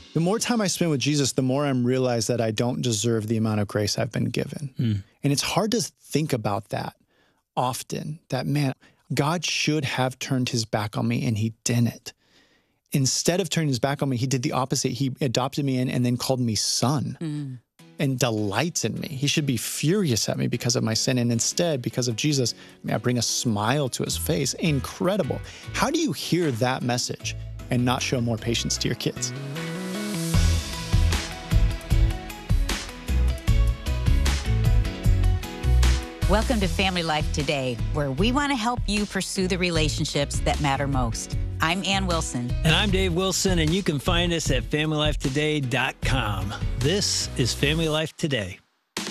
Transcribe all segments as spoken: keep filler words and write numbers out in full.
The more time I spend with Jesus, the more I'm realized that I don't deserve the amount of grace I've been given. Mm. And it's hard to think about that often, that, man, God should have turned his back on me, and he didn't. Instead of turning his back on me, he did the opposite. He adopted me in and then called me son mm. and delights in me. He should be furious at me because of my sin. And instead, because of Jesus, may I bring a smile to his face. Incredible. How do you hear that message and not show more patience to your kids? Welcome to Family Life Today, where we want to help you pursue the relationships that matter most. I'm Ann Wilson. And I'm Dave Wilson, and you can find us at family life today dot com. This is Family Life Today.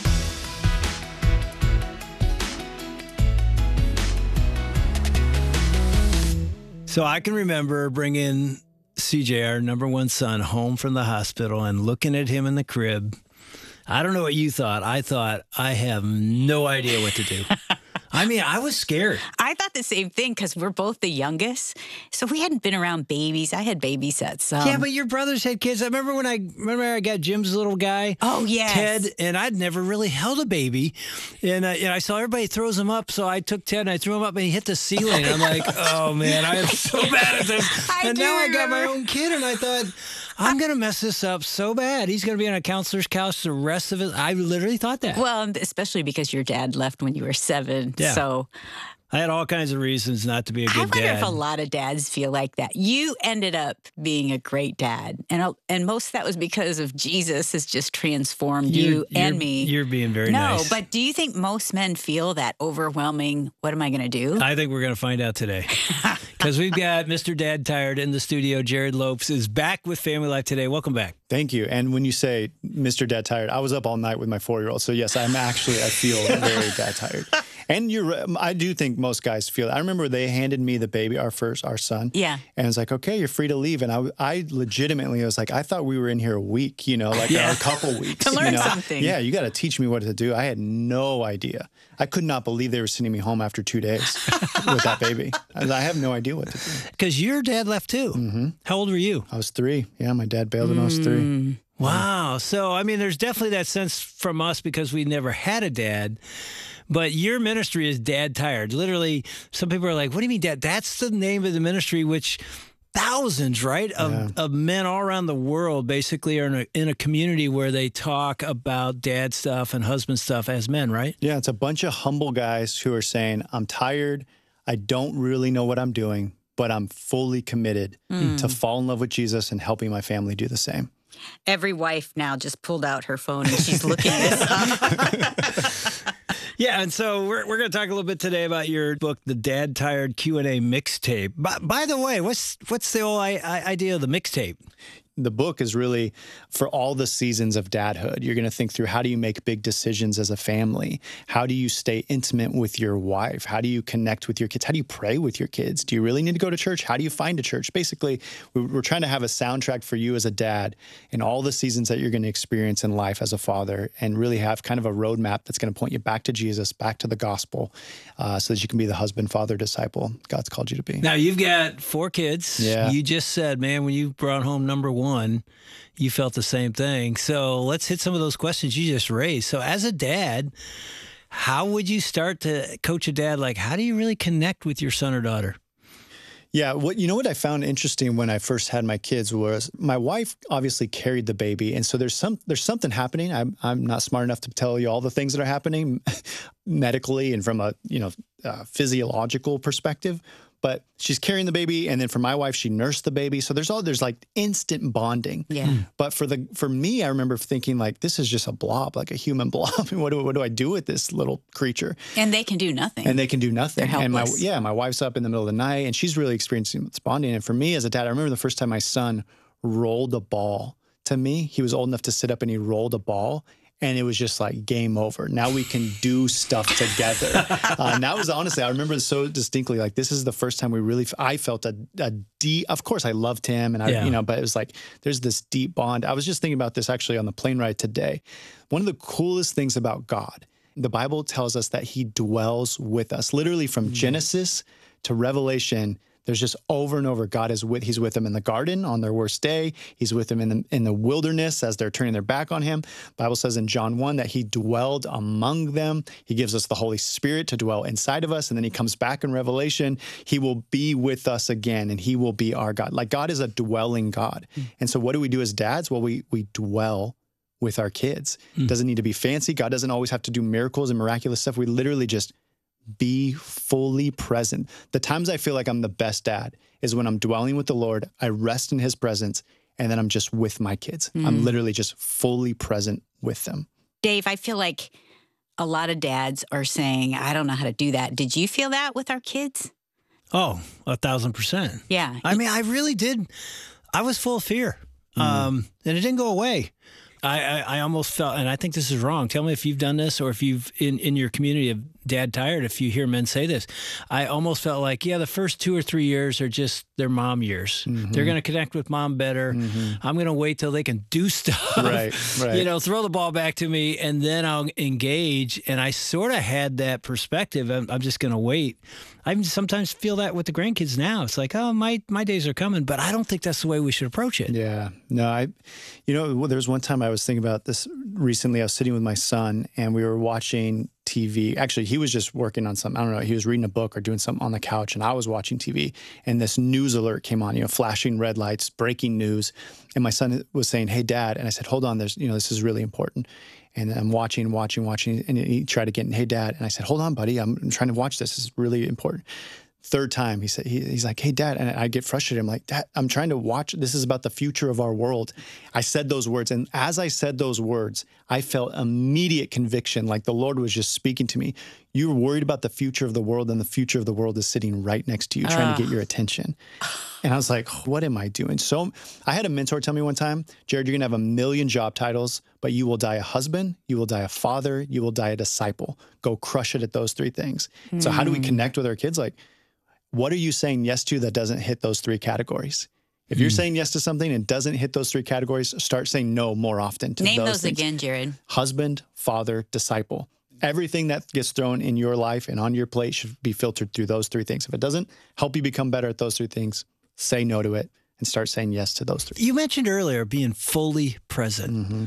So I can remember bringing C J, our number one son, home from the hospital and looking at him in the crib. I don't know what you thought. I thought, I have no idea what to do. I mean, I was scared. I thought the same thing because we're both the youngest. So we hadn't been around babies. I had babysat some. Yeah, but your brothers had kids. I remember when I remember I got Jim's little guy. Oh, yes. Ted, and I'd never really held a baby. And, uh, and I saw everybody throws him up. So I took Ted and I threw him up and he hit the ceiling. And I'm like, oh, man, I am so bad at this. I and do now I got remember. my own kid and I thought, I'm going to mess this up so bad. He's going to be on a counselor's couch the rest of it. I literally thought that. Well, especially because your dad left when you were seven. Yeah. So I had all kinds of reasons not to be a good I wonder dad. if a lot of dads feel like that. You ended up being a great dad. And and most of that was because of Jesus has just transformed you You're- and you're- me. You're being very no, nice. but do you think most men feel that overwhelming, what am I going to do? I think we're going to find out today. Because we've got Mister Dad Tired in the studio. Jared Lopes is back with Family Life Today. Welcome back. Thank you. And when you say Mister Dad Tired, I was up all night with my four-year-old. So yes, I'm actually, I feel very dad tired. And you're, I do think most guys feel it. I remember they handed me the baby, our first, our son. Yeah. And it's like, okay, you're free to leave. And I, I legitimately was like, I thought we were in here a week, you know, like Yeah. a couple weeks. To learn you know? something. Yeah, you got to teach me what to do. I had no idea. I could not believe they were sending me home after two days with that baby. I, I have no idea what to do. Because your dad left too. Mm-hmm. How old were you? I was three. Yeah, my dad bailed when I was three. Wow. So, I mean, there's definitely that sense from us because we never had a dad. But your ministry is Dad Tired. Literally, some people are like, what do you mean, Dad? That's the name of the ministry, which thousands, right, of, Yeah. of men all around the world basically are in a, in a community where they talk about dad stuff and husband stuff as men, right? Yeah, it's a bunch of humble guys who are saying, I'm tired. I don't really know what I'm doing, but I'm fully committed to fall in love with Jesus and helping my family do the same. Every wife now just pulled out her phone and she's looking this up. Yeah, and so we're we're going to talk a little bit today about your book, The Dad Tired Q and A Mixtape. By, by the way, what's what's the whole I, I idea of the mixtape? The book is really for all the seasons of dadhood. You're going to think through, how do you make big decisions as a family? How do you stay intimate with your wife? How do you connect with your kids? How do you pray with your kids? Do you really need to go to church? How do you find a church? Basically, we- we're trying to have a soundtrack for you as a dad in all the seasons that you're going to experience in life as a father, and really have kind of a roadmap that's going to point you back to Jesus, back to the gospel, uh, so that you can be the husband, father, disciple God's called you to be. Now, you've got four kids. Yeah. You just said, man, when you brought home number one, you felt the same thing. So let's hit some of those questions you just raised. So as a dad, how would you start to coach a dad? Like, how do you really connect with your son or daughter? Yeah, what you know what I found interesting when I first had my kids was my wife obviously carried the baby, and so there's some there's something happening. I'm I'm not smart enough to tell you all the things that are happening medically and from a you know uh, physiological perspective. But she's carrying the baby, and then for my wife, she nursed the baby. So there's all there's like instant bonding. Yeah. But for the for me, I remember thinking like, this is just a blob, like a human blob. what do what do I do with this little creature? And they can do nothing. And they can do nothing. They're and my helpless. yeah, my wife's up in the middle of the night, and she's really experiencing this bonding. And for me as a dad, I remember the first time my son rolled a ball to me. He was old enough to sit up, and he rolled a ball. And it was just like game over. Now we can do stuff together. uh, and that was honestly, I remember so distinctly, like this is the first time we really, I felt a, a deep, of course I loved him and I, Yeah. you know, but it was like, there's this deep bond. I was just thinking about this actually on the plane ride today. One of the coolest things about God, the Bible tells us that he dwells with us. Literally from Genesis to Revelation, There's just over and over, God is with, he's with them in the garden on their worst day. He's with them in the, in the wilderness as they're turning their back on him. The Bible says in John one that he dwelled among them. He gives us the Holy Spirit to dwell inside of us. And then he comes back in Revelation. He will be with us again and he will be our God. Like God is a dwelling God. Mm. And so what do we do as dads? Well, we, we dwell with our kids. Mm. It doesn't need to be fancy. God doesn't always have to do miracles and miraculous stuff. We literally just be fully present. The times I feel like I'm the best dad is when I'm dwelling with the Lord, I rest in his presence, and then I'm just with my kids. Mm. I'm literally just fully present with them. Dave, I feel like a lot of dads are saying, I don't know how to do that. Did you feel that with our kids? Oh, a thousand percent. Yeah. I mean, I really did. I was full of fear, mm. um, and it didn't go away. I, I, I almost felt, and I think this is wrong. Tell me if you've done this or if you've, in, in your community of dad tired, if you hear men say this. I almost felt like, yeah, the first two or three years are just their mom years. Mm-hmm. They're going to connect with mom better. Mm-hmm. I'm going to wait till they can do stuff. Right, right. You know, throw the ball back to me, and then I'll engage. And I sort of had that perspective. I'm, I'm just going to wait. I sometimes feel that with the grandkids now. It's like, oh, my my days are coming, but I don't think that's the way we should approach it. Yeah. No, I, you know, there was one time I was thinking about this recently. I was sitting with my son and we were watching T V. Actually, he was just working on something. I don't know. He was reading a book or doing something on the couch and I was watching T V and this news alert came on, you know, flashing red lights, breaking news. And my son was saying, hey, Dad. And I said, hold on, there's, you know, this is really important. And I'm watching, watching, watching. And he tried to get in, hey, Dad. And I said, hold on, buddy. I'm, I'm trying to watch this. This is really important. Third time, he said, he, he's like, hey, Dad. And I get frustrated. I'm like, Dad, I'm trying to watch. This is about the future of our world. I said those words. And as I said those words, I felt immediate conviction, like the Lord was just speaking to me. You're worried about the future of the world, and the future of the world is sitting right next to you, trying uh. to get your attention. And I was like, what am I doing? So I had a mentor tell me one time, Jared, you're going to have a million job titles, but you will die a husband, you will die a father, you will die a disciple. Go crush it at those three things. Mm. So how do we connect with our kids? Like, what are you saying yes to that doesn't hit those three categories? If you're mm. saying yes to something and doesn't hit those three categories, start saying no more often to Name those those things. again, Jared. Husband, father, disciple. Everything that gets thrown in your life and on your plate should be filtered through those three things. If it doesn't help you become better at those three things, say no to it and start saying yes to those three. You mentioned earlier being fully present. Mm-hmm.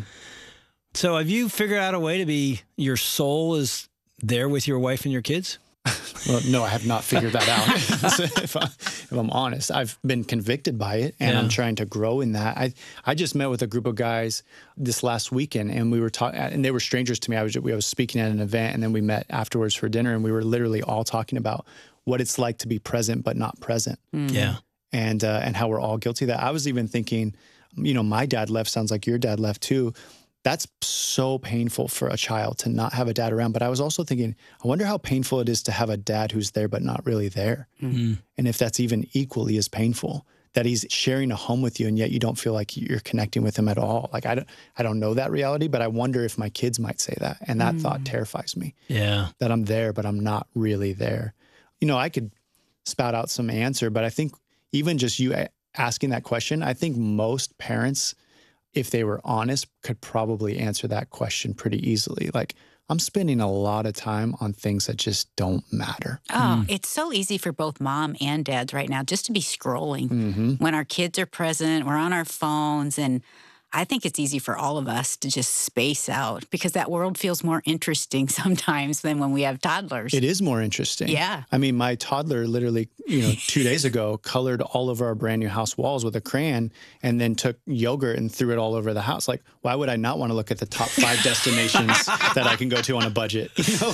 So have you figured out a way to be, your soul is there with your wife and your kids? Well, no, I have not figured that out. So if, I, if I'm honest, I've been convicted by it, and yeah. I'm trying to grow in that. I I just met with a group of guys this last weekend, and we were talking, and they were strangers to me. I was I was speaking at an event, and then we met afterwards for dinner, and we were literally all talking about what it's like to be present but not present. Mm. Yeah, and uh, and how we're all guilty of that. I was even thinking, you know, my dad left. Sounds like your dad left too. That's so painful for a child to not have a dad around. But I was also thinking, I wonder how painful it is to have a dad who's there but not really there. Mm-hmm. And if that's even equally as painful, that he's sharing a home with you and yet you don't feel like you're connecting with him at all. Like, I don't, I don't know that reality, but I wonder if my kids might say that. And that mm. thought terrifies me. Yeah. That I'm there, but I'm not really there. You know, I could spout out some answer, but I think even just you asking that question, I think most parents, if they were honest, could probably answer that question pretty easily. Like, I'm spending a lot of time on things that just don't matter. Oh, mm. It's so easy for both mom and dads right now just to be scrolling. Mm-hmm. When our kids are present, we're on our phones, and I think it's easy for all of us to just space out because that world feels more interesting sometimes than when we have toddlers. It is more interesting. Yeah. I mean, my toddler literally, you know, two days ago colored all over our brand new house walls with a crayon and then took yogurt and threw it all over the house. Like, why would I not want to look at the top five destinations that I can go to on a budget? You know,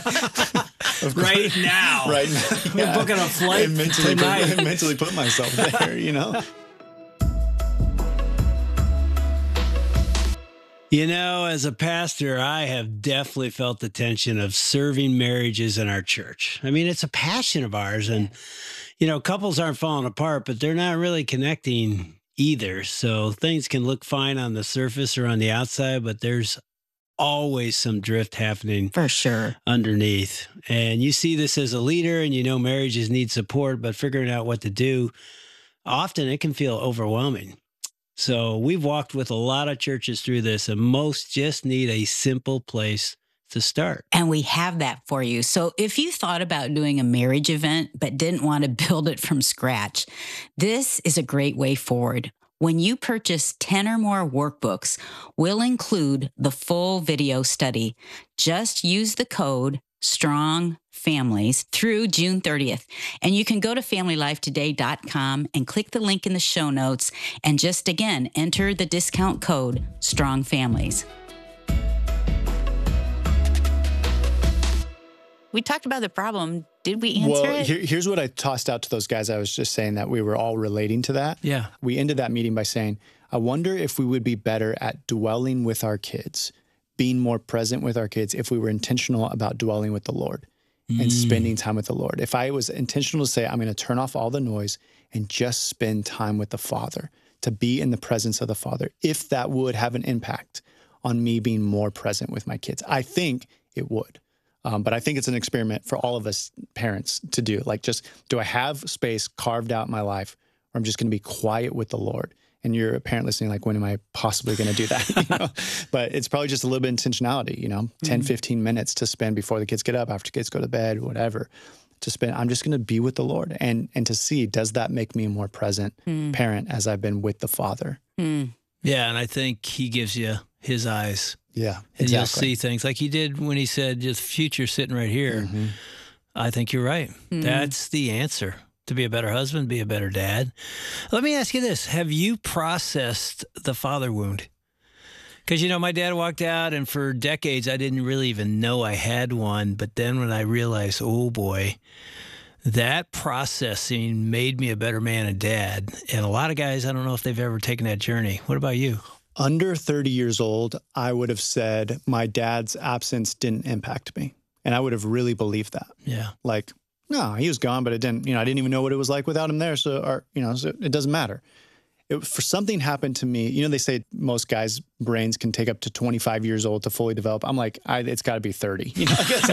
like, right now. Right now. We're yeah. booking a flight mentally tonight. Put, mentally put myself there, you know? You know, as a pastor, I have definitely felt the tension of serving marriages in our church. I mean, it's a passion of ours. And, you know, couples aren't falling apart, but they're not really connecting either. So things can look fine on the surface or on the outside, but there's always some drift happening for sure underneath. And you see this as a leader and you know marriages need support, but figuring out what to do, often it can feel overwhelming. So we've walked with a lot of churches through this, and most just need a simple place to start. And we have that for you. So if you thought about doing a marriage event but didn't want to build it from scratch, this is a great way forward. When you purchase ten or more workbooks, we'll include the full video study. Just use the code Strong Families through June thirtieth. And you can go to family life today dot com and click the link in the show notes and just again, enter the discount code Strong Families. We talked about the problem. Did we answer well, it? Here, here's what I tossed out to those guys. I was just saying that we were all relating to that. Yeah. We ended that meeting by saying, I wonder if we would be better at dwelling with our kids, being more present with our kids if we were intentional about dwelling with the Lord mm. and spending time with the Lord. If I was intentional to say, I'm going to turn off all the noise and just spend time with the Father, to be in the presence of the Father, if that would have an impact on me being more present with my kids. I think it would. Um, but I think it's an experiment for all of us parents to do. Like, just, do I have space carved out in my life where I'm just going to be quiet with the Lord? And you're a parent listening, like, when am I possibly going to do that? You know? But it's probably just a little bit of intentionality, you know, mm-hmm. ten, fifteen minutes to spend before the kids get up, after kids go to bed, whatever, to spend. I'm just going to be with the Lord and and to see, does that make me a more present mm. parent as I've been with the Father? Mm. Yeah, and I think he gives you his eyes. Yeah, exactly. And you'll see things like he did when he said, just future sitting right here. Mm-hmm. I think you're right. Mm-hmm. That's the answer. To be a better husband, be a better dad. Let me ask you this. Have you processed the father wound? Because, you know, my dad walked out, and for decades, I didn't really even know I had one. But then when I realized, oh, boy, that processing made me a better man and dad. And a lot of guys, I don't know if they've ever taken that journey. What about you? Under thirty years old, I would have said my dad's absence didn't impact me. And I would have really believed that. Yeah. Like, no, he was gone, but it didn't, you know, I didn't even know what it was like without him there. So, or, you know, so it doesn't matter. It, for something happened to me, you know, they say most guys' brains can take up to twenty-five years old to fully develop. I'm like, I, it's got to be thirty, you know, because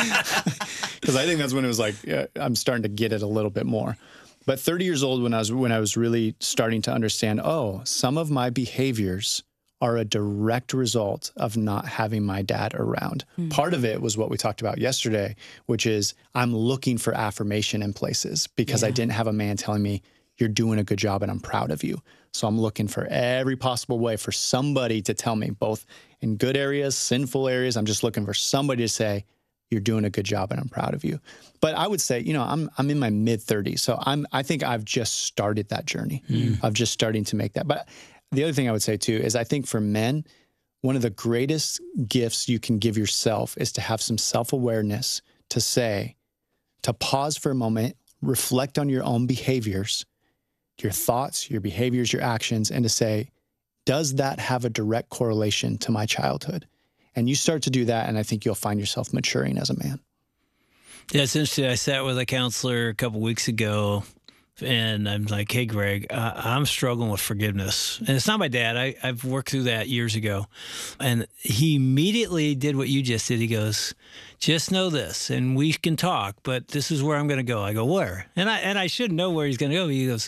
I think that's when it was like, yeah, I'm starting to get it a little bit more. But thirty years old, when I was when I was really starting to understand, oh, some of my behaviors are a direct result of not having my dad around. Mm-hmm. Part of it was what we talked about yesterday, which is I'm looking for affirmation in places because yeah. I didn't have a man telling me, you're doing a good job and I'm proud of you. So I'm looking for every possible way for somebody to tell me, both in good areas, sinful areas. I'm just looking for somebody to say, you're doing a good job and I'm proud of you. But I would say, you know, I'm I'm in my mid thirties. So I'm I think I've just started that journey mm. of just starting to make that. But the other thing I would say too is I think for men, one of the greatest gifts you can give yourself is to have some self-awareness, to say, to pause for a moment, reflect on your own behaviors, your thoughts, your behaviors, your actions, and to say, does that have a direct correlation to my childhood? And you start to do that, and I think you'll find yourself maturing as a man. Yeah, it's interesting. I sat with a counselor a couple weeks ago, and I'm like, hey, Greg, uh, I'm struggling with forgiveness. And it's not my dad. I, I've worked through that years ago. And he immediately did what you just did. He goes, just know this, and we can talk, but this is where I'm going to go. I go, where? And I and I should know where he's going to go. He goes,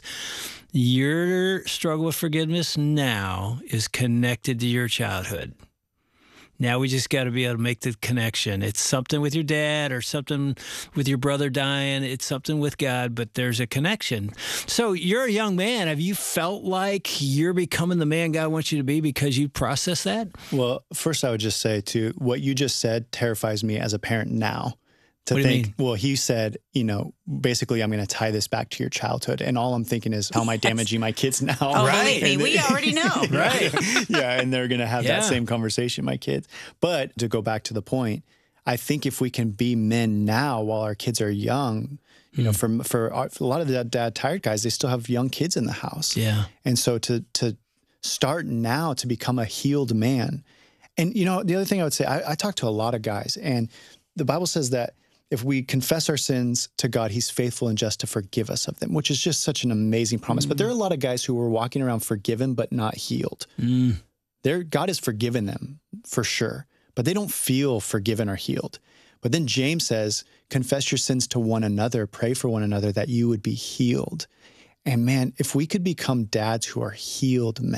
your struggle with forgiveness now is connected to your childhood. Now we just got to be able to make the connection. It's something with your dad or something with your brother dying. It's something with God, but there's a connection. So you're a young man. Have you felt like you're becoming the man God wants you to be because you process that? Well, first I would just say, too, what you just said terrifies me as a parent now. To what do think, you mean? Well, he said, you know, basically, I'm going to tie this back to your childhood. And all I'm thinking is, how am I damaging my kids now? Oh, right. Believe me, we already know. Right. Yeah, and they're going to have yeah. that same conversation, my kids. But to go back to the point, I think if we can be men now while our kids are young, you mm. know, for, for, our, for a lot of the dad tired guys, they still have young kids in the house. Yeah. And so to to start now to become a healed man. And, you know, the other thing I would say, I, I talk to a lot of guys, and the Bible says that if we confess our sins to God, he's faithful and just to forgive us of them, which is just such an amazing promise. Mm. But there are a lot of guys who are walking around forgiven but not healed. Mm. They're, God has forgiven them for sure, but they don't feel forgiven or healed. But then James says, confess your sins to one another, pray for one another that you would be healed. And man, if we could become dads who are healed men,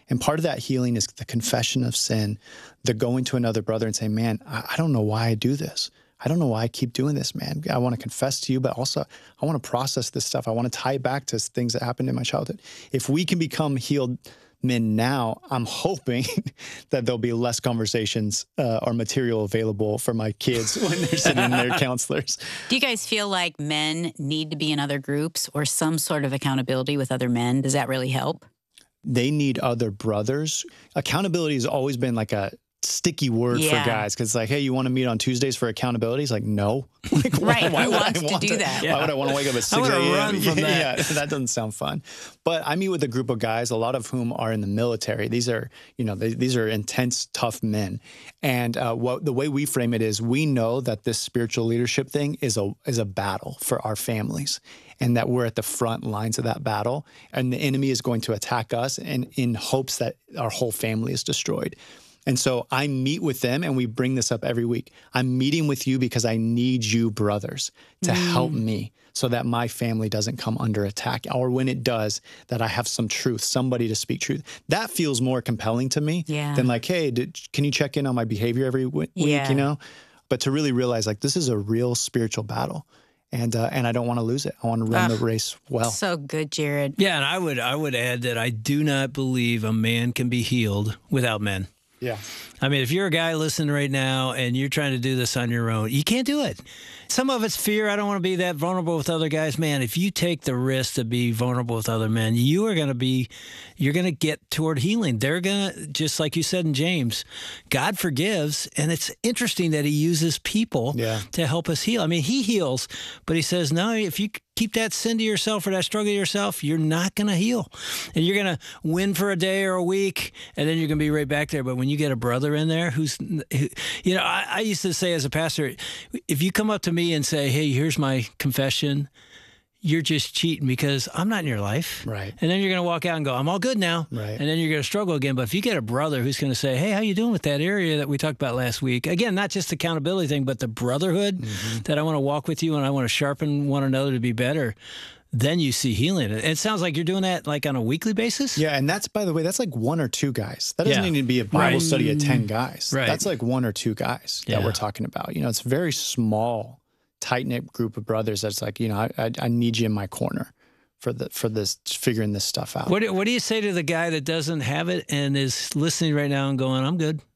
And part of that healing is the confession of sin, the going to another brother and saying, man, I, I don't know why I do this. I don't know why I keep doing this, man. I want to confess to you, but also I want to process this stuff. I want to tie it back to things that happened in my childhood. If we can become healed men now, I'm hoping that there'll be less conversations uh, or material available for my kids when they're sitting in their counselors. Do you guys feel like men need to be in other groups or some sort of accountability with other men? Does that really help? They need other brothers. Accountability has always been like a sticky word Yeah. for guys, because it's like, hey, you want to meet on Tuesdays for accountability? It's like, no. Like, Right. Who would wants I to want do that? Why would I want to wake up at I six wanna a.m.? run from that. Yeah, that doesn't sound fun. But I meet with a group of guys, a lot of whom are in the military. These are, you know, they, these are intense, tough men. And uh, what the way we frame it is, we know that this spiritual leadership thing is a is a battle for our families, and that we're at the front lines of that battle, and the enemy is going to attack us, and in hopes that our whole family is destroyed. And so I meet with them, and we bring this up every week. I'm meeting with you because I need you, brothers, to Mm. help me so that my family doesn't come under attack. Or when it does, that I have some truth, somebody to speak truth. That feels more compelling to me Yeah. than like, hey, did, can you check in on my behavior every w- week, Yeah. you know? But to really realize, like, this is a real spiritual battle. And uh, and I don't want to lose it. I want to run Ugh. the race well. So good, Jared. Yeah, and I would I would add that I do not believe a man can be healed without men. Yeah. I mean, if you're a guy listening right now and you're trying to do this on your own, you can't do it. Some of it's fear. I don't want to be that vulnerable with other guys. Man, if you take the risk to be vulnerable with other men, you are going to be, you're going to get toward healing. They're going to, just like you said in James, God forgives. And it's interesting that he uses people Yeah. to help us heal. I mean, he heals, but he says, no, if you keep that sin to yourself or that struggle to yourself, you're not going to heal. And you're going to win for a day or a week, and then you're going to be right back there. But when you get a brother in there who's, who, you know, I, I used to say as a pastor, if you come up to me and say, hey, here's my confession, you're just cheating because I'm not in your life. Right. And then you're going to walk out and go, I'm all good now. Right. And then you're going to struggle again. But if you get a brother who's going to say, hey, how you doing with that area that we talked about last week? Again, not just the accountability thing, but the brotherhood Mm-hmm. that I want to walk with you and I want to sharpen one another to be better. Then you see healing. It sounds like you're doing that like on a weekly basis. Yeah, and that's, by the way, that's like one or two guys. That doesn't Yeah. need to be a Bible Right. study of ten guys. Right. That's like one or two guys that Yeah. we're talking about. You know, it's a very small, tight-knit group of brothers that's like, you know, I, I, I need you in my corner for the for this, figuring this stuff out. What do, what do you say to the guy that doesn't have it and is listening right now and going, I'm good?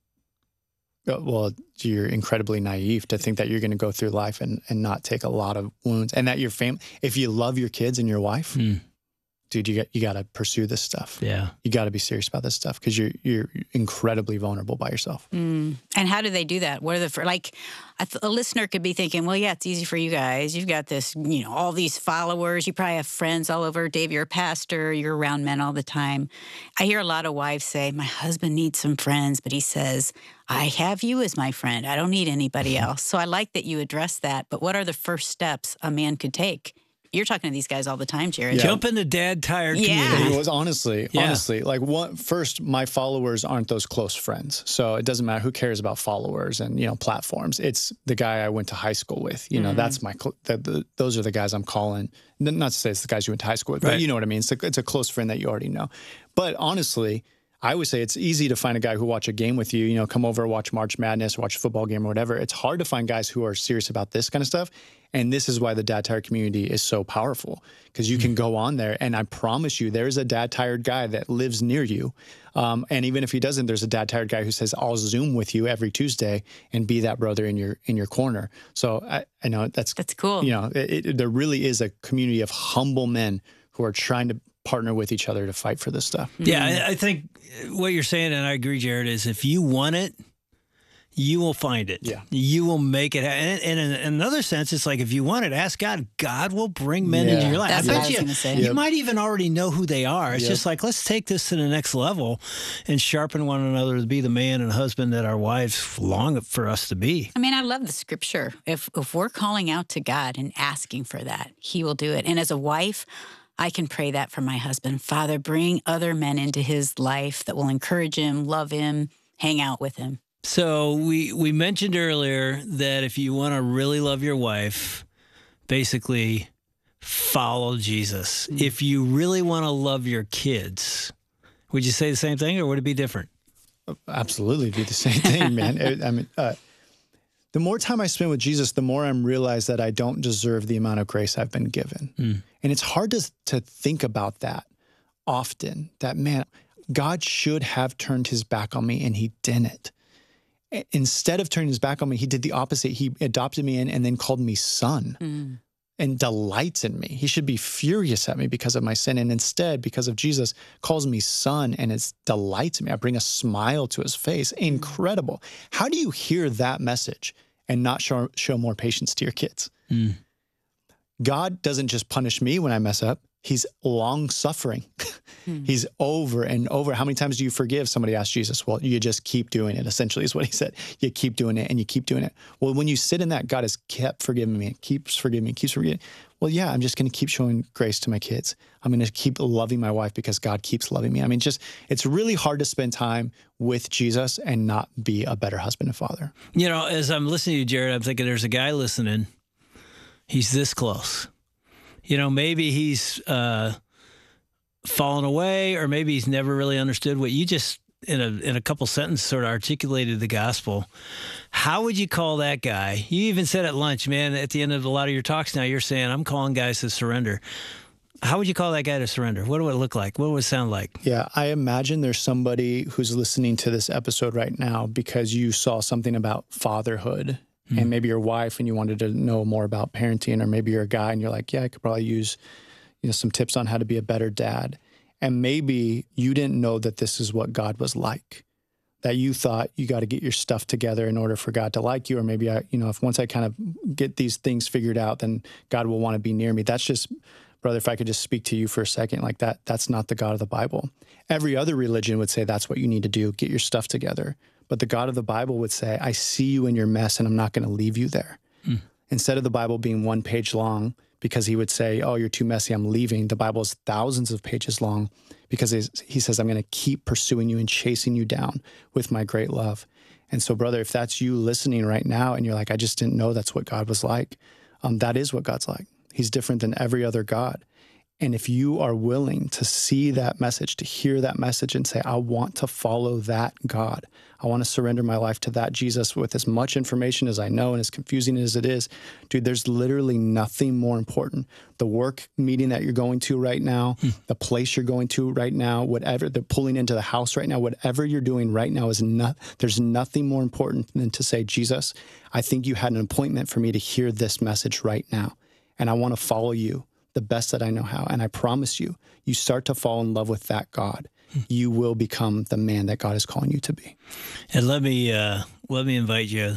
Uh, Well, you're incredibly naive to think that you're going to go through life and, and not take a lot of wounds, and that your family, if you love your kids and your wife, Mm. dude, you got you got to pursue this stuff. Yeah. You got to be serious about this stuff because you're you're incredibly vulnerable by yourself. Mm. And how do they do that? What are the fir- like? A, th- a listener could be thinking, well, yeah, it's easy for you guys. You've got this, you know, all these followers. You probably have friends all over. Dave, you're a pastor. You're around men all the time. I hear a lot of wives say, my husband needs some friends, but he says, I have you as my friend. I don't need anybody else. So I like that you address that. But what are the first steps a man could take? You're talking to these guys all the time, Jared. Yeah. Jump into dad tired Yeah. community. It was honestly, Yeah. honestly, like one, first, my followers aren't those close friends. So it doesn't matter who cares about followers and, you know, platforms. It's the guy I went to high school with, you know, that's my, cl- the, the, those are the guys I'm calling. N- Not to say it's the guys you went to high school with, Right. but you know what I mean? It's a, it's a close friend that you already know. But honestly, I would say it's easy to find a guy who watch a game with you, you know, come over, watch March Madness, watch a football game or whatever. It's hard to find guys who are serious about this kind of stuff. And this is why the Dad Tired community is so powerful, because you can go on there and I promise you there's a dad tired guy that lives near you. Um, and even if he doesn't, there's a dad tired guy who says, I'll Zoom with you every Tuesday and be that brother in your in your corner. So I, I know that's, That's cool. you know, it, it, there really is a community of humble men who are trying to partner with each other to fight for this stuff. Yeah, I, I think what you're saying, and I agree, Jared, is if you want it, you will find it. Yeah. You will make it. And, and in another sense, it's like if you want it, ask God. God will bring men Yeah. into your life. That's I what bet I was you, gonna say. you Yep. might even already know who they are. It's Yep. just like, let's take this to the next level and sharpen one another to be the man and husband that our wives long for us to be. I mean, I love the scripture. If if we're calling out to God and asking for that, he will do it. And as a wife, I can pray that for my husband. Father, bring other men into his life that will encourage him, love him, hang out with him. So we, we mentioned earlier that if you want to really love your wife, basically follow Jesus. Mm. If you really want to love your kids, Would you say the same thing, or would it be different? Absolutely do the same thing, man. I mean, uh, the more time I spend with Jesus, the more I'm realized that I don't deserve the amount of grace I've been given. Mm. And it's hard to, to think about that often, that, man, God should have turned his back on me, and he didn't. Instead of turning his back on me, he did the opposite. He adopted me in and then called me son. Mm. And delights in me. He should be furious at me because of my sin. And instead, because of Jesus, calls me son and it delights in me. I bring a smile to his face. Incredible. How do you hear that message and not show, show more patience to your kids? Mm. God doesn't just punish me when I mess up. He's long-suffering. Hmm. He's over and over. How many times do you forgive? Somebody asked Jesus. Well, you just keep doing it, essentially is what he said. You keep doing it and you keep doing it. Well, when you sit in that, God has kept forgiving me, keeps forgiving me, keeps forgiving me. Well, yeah, I'm just going to keep showing grace to my kids. I'm going to keep loving my wife because God keeps loving me. I mean, just, it's really hard to spend time with Jesus and not be a better husband and father. You know, as I'm listening to you, Jared, I'm thinking there's a guy listening. He's this close. You know, maybe he's uh, fallen away, or maybe he's never really understood what you just, in a in a couple sentences, sort of articulated the gospel. How would you call that guy? You even said at lunch, man, at the end of a lot of your talks now, you're saying, I'm calling guys to surrender. How would you call that guy to surrender? What would it look like? What would it sound like? Yeah, I imagine there's somebody who's listening to this episode right now because you saw something about fatherhood. And maybe your wife and you wanted to know more about parenting, or maybe you're a guy and you're like, yeah, I could probably use, you know, some tips on how to be a better dad. And maybe you didn't know that this is what God was like, that you thought you got to get your stuff together in order for God to like you. Or maybe, I, you know, if once I kind of get these things figured out, then God will want to be near me. That's just, brother, if I could just speak to you for a second, like that, that's not the God of the Bible. Every other religion would say that's what you need to do, get your stuff together. But the God of the Bible would say, I see you in your mess and I'm not going to leave you there. Mm. Instead of the Bible being one page long, because he would say, oh, you're too messy, I'm leaving. The Bible is thousands of pages long because he says, I'm going to keep pursuing you and chasing you down with my great love. And so, brother, if that's you listening right now and you're like, I just didn't know that's what God was like, um, that is what God's like. He's different than every other God. And if you are willing to see that message, to hear that message and say, I want to follow that God, I want to surrender my life to that Jesus with as much information as I know and as confusing as it is, dude, there's literally nothing more important. The work meeting that you're going to right now, hmm. the place you're going to right now, whatever, they're pulling into the house right now, whatever you're doing right now is not, there's nothing more important than to say, Jesus, I think you had an appointment for me to hear this message right now. And I want to follow you the best that I know how. And I promise you, you start to fall in love with that God, you will become the man that God is calling you to be. And let me uh, let me invite you,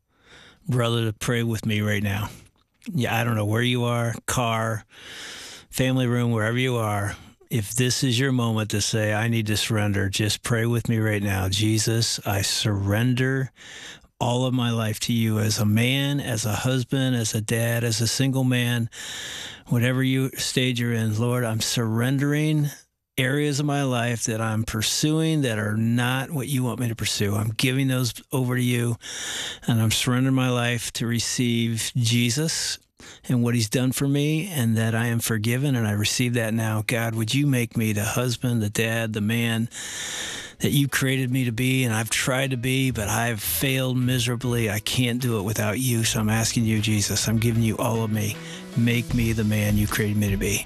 brother, to pray with me right now. Yeah, I don't know where you are, car, family room, wherever you are. If this is your moment to say, I need to surrender, just pray with me right now. Jesus, I surrender all of my life to you as a man, as a husband, as a dad, as a single man, whatever you stage you're in. Lord, I'm surrendering areas of my life that I'm pursuing that are not what you want me to pursue. I'm giving those over to you, and I'm surrendering my life to receive Jesus and what he's done for me, and that I am forgiven, and I receive that now. God, would you make me the husband, the dad, the man that you created me to be, and I've tried to be, but I've failed miserably. I can't do it without you, so I'm asking you, Jesus, I'm giving you all of me. Make me the man you created me to be.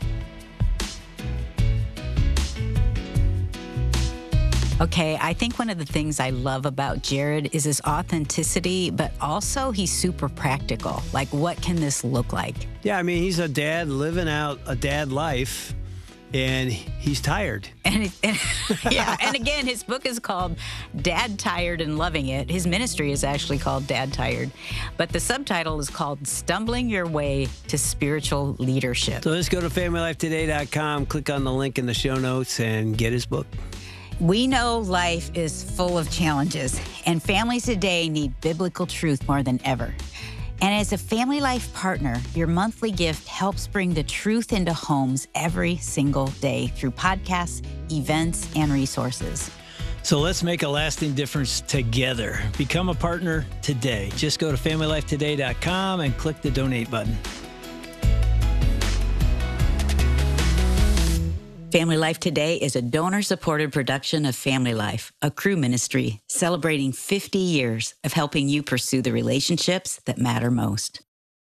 Okay, I think one of the things I love about Jared is his authenticity, but also he's super practical. Like, what can this look like? Yeah, I mean, he's a dad living out a dad life, and he's tired. And, and yeah, and again, his book is called Dad Tired and Loving It. His ministry is actually called Dad Tired, but the subtitle is called Stumbling Your Way to Spiritual Leadership. So let's go to family life today dot com, click on the link in the show notes, and get his book. We know life is full of challenges, and families today need biblical truth more than ever. And as a Family Life partner, your monthly gift helps bring the truth into homes every single day through podcasts, events, and resources. So let's make a lasting difference together. Become a partner today. Just go to family life today dot com and click the donate button. Family Life Today is a donor-supported production of Family Life, a Cru ministry celebrating fifty years of helping you pursue the relationships that matter most.